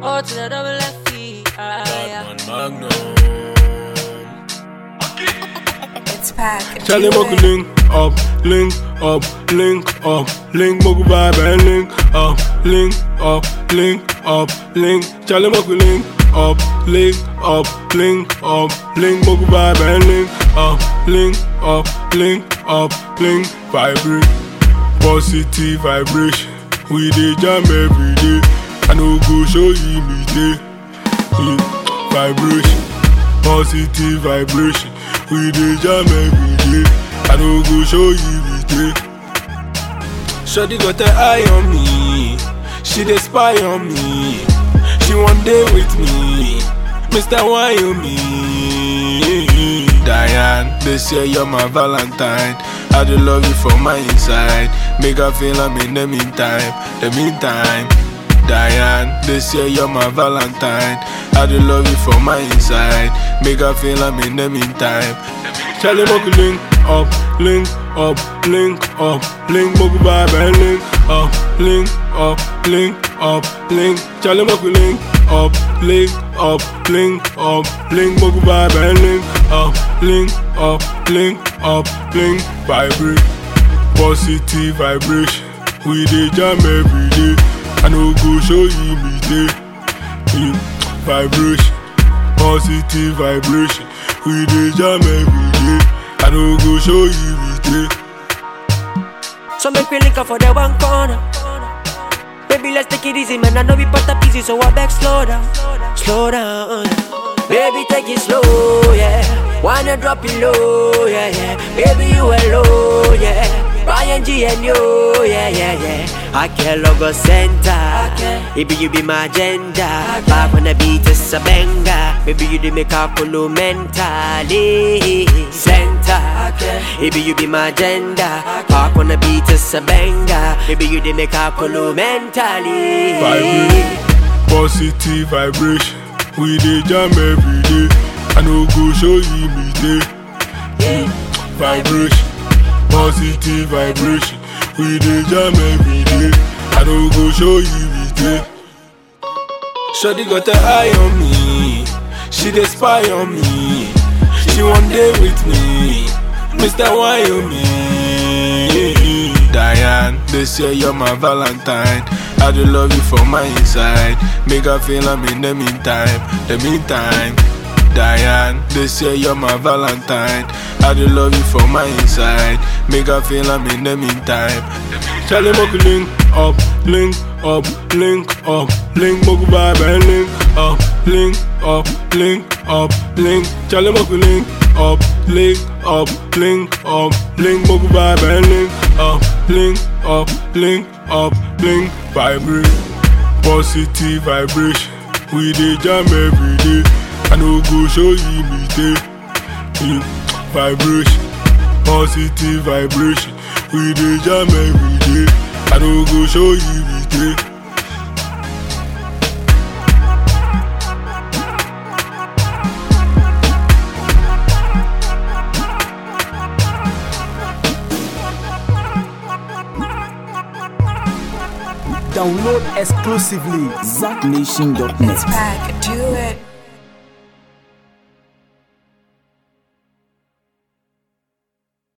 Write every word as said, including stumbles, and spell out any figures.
Oh, to the double F E. Batman Magnum. It's pack. Charlie Moku link up, link up, link up, link Moku vibe and link up, link up, link up, link. Charlie Moku link up, link up, link up, link Moku vibe and link up, link up, link up, link. Vibrate, positive vibration. We dey jam every day. I no go show you me day. Vibration, positive vibration. We dey jam every day. I no go show you me day. Shawty got her eye on me. She dey spy on me. She one day with me. Mister Wyoming. Diane, they say you're my Valentine. I do love you from my inside. Make her feel I'm in the meantime. The meantime. Diane, they say you're my Valentine. I do love you from my inside. Make her feel I'm in the meantime. Charlie Moku link up, link up, link up, link Moku vibe and link up, link up, link up, link. Charlie Moku link up, link up, link up, link Moku vibe and link up, link up, link up, link. Vibrate, positive vibration. We dey jam every day. I no go show you me day. Vibration, positive vibration. We dey jam every day. I no go show you me day. So make me link up for the one corner. Baby, let's take it easy, man. I know we put up easy, so I beg slow down, slow down. Baby, take it slow, yeah. Wanna drop it low, yeah, yeah. Baby, you alone, yeah. Ryan G and you, yeah, yeah, yeah. I can't logo center. Baby, you be my agenda. Back on the beat is a banger. Baby, you do make up cool mentally. Center. Baby, you be my agenda. Back on the beat is a banger. Baby, you do make up cool mentally. Vibrate, positive vibration. We dey jam every day. I no go show you me day. Vibration, positive vibration. We dey jam every day. I no go show you me day. Shawty got her eye on me. She dey spy on me. She one day with me. Mister Wyoming. Diane, they say you're my Valentine. I do love you from my inside. Make her feel I'm in the meantime. The meantime. Diane, they say you're my Valentine. I do love you from my inside. Make her feel I'm in the meantime. Charlie Moku link up, link up, link up, link Moku vibe and link up, link up, link up, link. Charlie Moku link up, link up, link up, link Moku vibe and link up, link up, link up, link. Vibrate, positive vibration. We dey jam every day. I no go show you me day. Vibration, positive vibration. We dey jam every day. I no go show you me day. Download exclusively zack nation dot net. It's pack. Do it.